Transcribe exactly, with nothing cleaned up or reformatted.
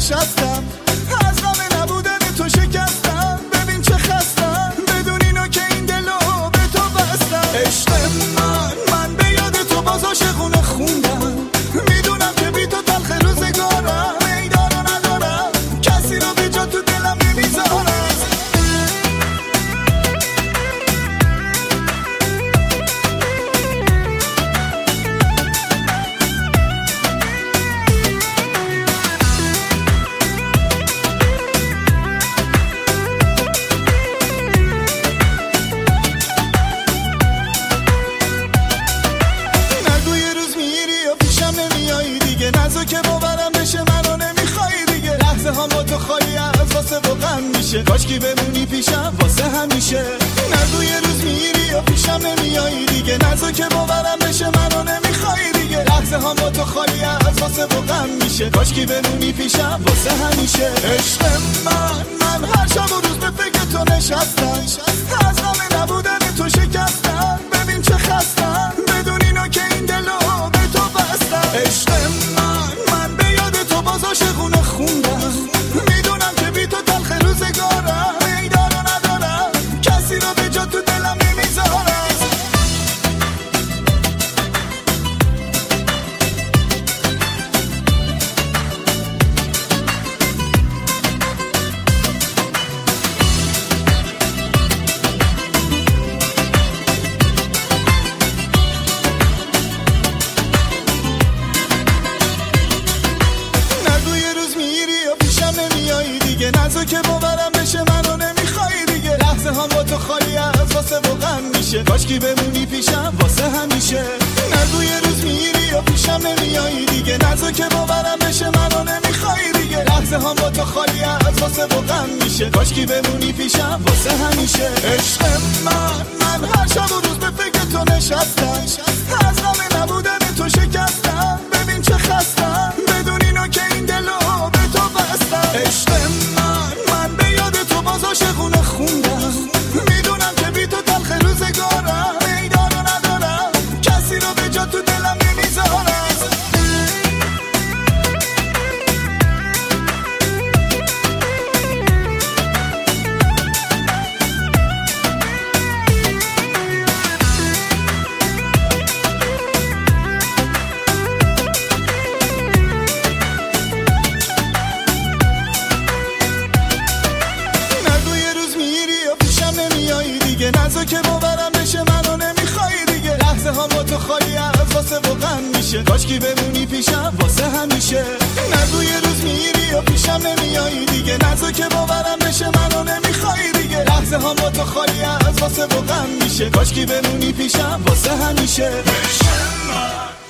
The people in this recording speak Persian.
نشستم، از غم نبودن تو شکستم. ببین چه خستم بدون اینو که این دلو به تو بستم. عشق من من به یاد تو باز عاشقونه خوندم. میدونم که بی تو تلخ روزگارم، میدانو ندارم کسی رو به جا تو دلم نمیذارم. نزو که باورم بشه منو نمیخوای دیگه. لحظه ها با تو خالی از واسه و غم میشه. کاشکی بمونی پیشم واسه همیشه. نگو یه روز میری و پیشم نمیایی دیگه. نزو که باورم بشه منو نمیخوای دیگه. لحظه ها با تو خالی از واسه و غم میشه. کاشکی بمونی پیشم واسه همیشه. عشق من من هر شب و روز به فکر تو نشستم، از غم نبودن تو شکستم. ببین چه خستم بدون اینو که این دلو به تو بستم. عشق عاشقونه خوندم. میدونم که بی تو تلخ روزگارم، میدانو ندارم کسی رو به جا تو دلم نمیذارم. نزو که باورم بشه منو نمیخوای دیگه. لحظه ها با تو خالی از واسه و غم میشه. کاشکی بمونی پیشم واسه همیشه. نگو یه روز میری و پیشم نمیایی دیگه. نزو که باورم بشه منو نمیخوای دیگه. لحظه ها با تو خالی از واسه و غم میشه. کاشکی بمونی پیشم واسه همیشه. عشق من من هر شب و روز به فکر تو نشستم، از غم نبودن تو شکستم. ببین چه خستم بدون اینو که این دلو به تو بستم. عشق عاشقونه خوندم. میدونم که بی تو تلخ روزگارم، میدانو ندارم کسی رو به جا تو دلم نمیذارم. نزو که باورم بشه منو نمیخوای دیگه. لحظه ها با تو خالی از واسه و غم میشه. کاشکی بمونی پیشم واسه همیشه. نگو یه روز میری و پیشم نمیایی دیگه. نزو که باورم بشه منو نمیخوای دیگه. لحظه ها با تو خالی از واسه و غم میشه. کاشکی بمونی پیشم واسه همیشه.